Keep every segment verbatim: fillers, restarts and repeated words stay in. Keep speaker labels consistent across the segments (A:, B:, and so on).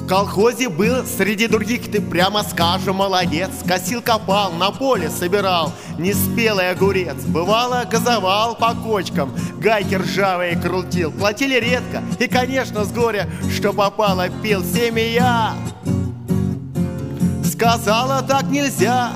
A: В колхозе был среди других, ты прямо скажем, молодец. Косил, копал, на поле собирал неспелый огурец. Бывало, газовал по кочкам, гайки ржавые крутил. Платили редко и, конечно, с горя, что попало, пил. Семья сказала, так нельзя.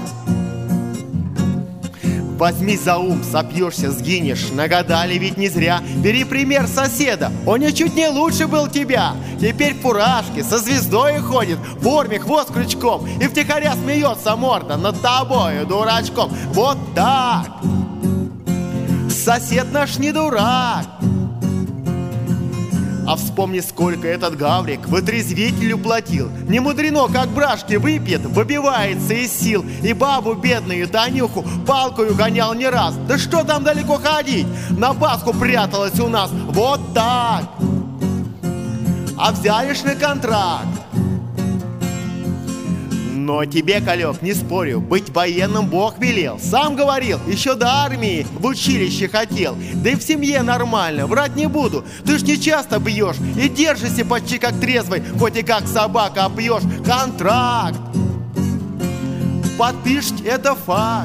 A: Возьми за ум, сопьешься, сгинешь. Нагадали ведь не зря. Бери пример соседа, он ничуть не лучше был тебя. Теперь в фуражке со звездой ходит, в форме хвост крючком, и втихаря смеется морда над тобою, дурачком. Вот так. Сосед наш не дурак. А вспомни, сколько этот гаврик вытрезвителю платил. Не мудрено, как брашки выпьет, выбивается из сил. И бабу бедную Танюху палкою гонял не раз. Да что там далеко ходить, на Пасху пряталась у нас. Вот так. А взялишь на контракт. Но тебе, Колек, не спорю, быть военным Бог велел. Сам говорил, еще до армии в училище хотел. Да и в семье нормально, врать не буду. Ты ж не часто бьешь и держишься почти как трезвый, хоть и как собака пьешь. Контракт подпишешь, это факт.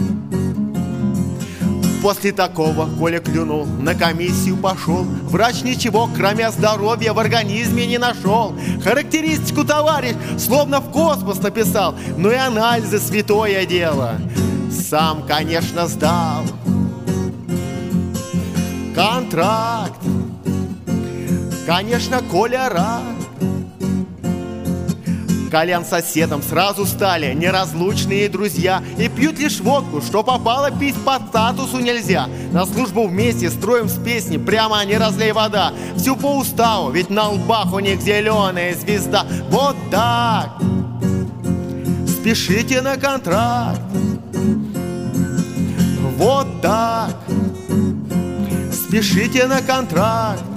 A: После такого Коля клюнул, на комиссию пошел. Врач ничего, кроме здоровья, в организме не нашел. Характеристику товарищ словно в космос написал. Ну и анализы святое дело сам, конечно, сдал. Контракт, конечно, Коля рад. Колян с соседом сразу стали неразлучные друзья. И пьют лишь водку, что попало, пить по статусу нельзя. На службу вместе строим с песни, прямо не разлей вода. Всю по уставу, ведь на лбах у них зеленая звезда. Вот так. Спешите на контракт. Вот так. Спешите на контракт.